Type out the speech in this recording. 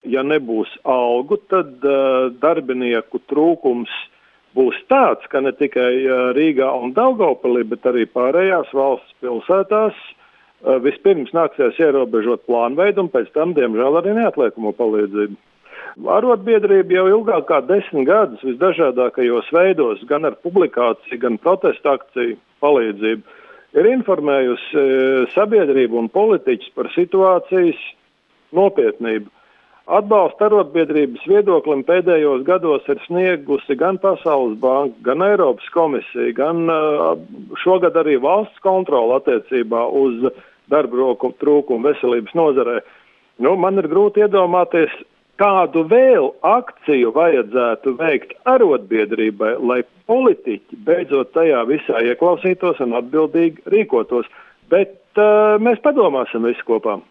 ja nebūs algu, tad darbinieku trūkums būs tāds, ka ne tikai Rīgā un Daugavpilī, bet arī pārējās valsts pilsētās vispirms nāksies ierobežot plānveidu un pēc tam, diemžēl, arī neatliekamo palīdzību. Arotbiedrība jau ilgāk kā 10 gadus visdažādākajos veidos, gan ar publikāciju, gan protesta akciju palīdzību, ir informējusi sabiedrību un politiķus par situācijas nopietnību. Atbalsta arotbiedrības viedoklim pēdējos gados ir sniegusi gan Pasaules banka, gan Eiropas komisija, gan šogad arī valsts kontrola attiecībā uz darba roku trūkumu veselības nozarē. Man ir grūti iedomāties, kādu vēl akciju vajadzētu veikt arotbiedrībai, lai politiķi beidzot tajā visā ieklausītos un atbildīgi rīkotos. Bet mēs padomāsim visi kopā.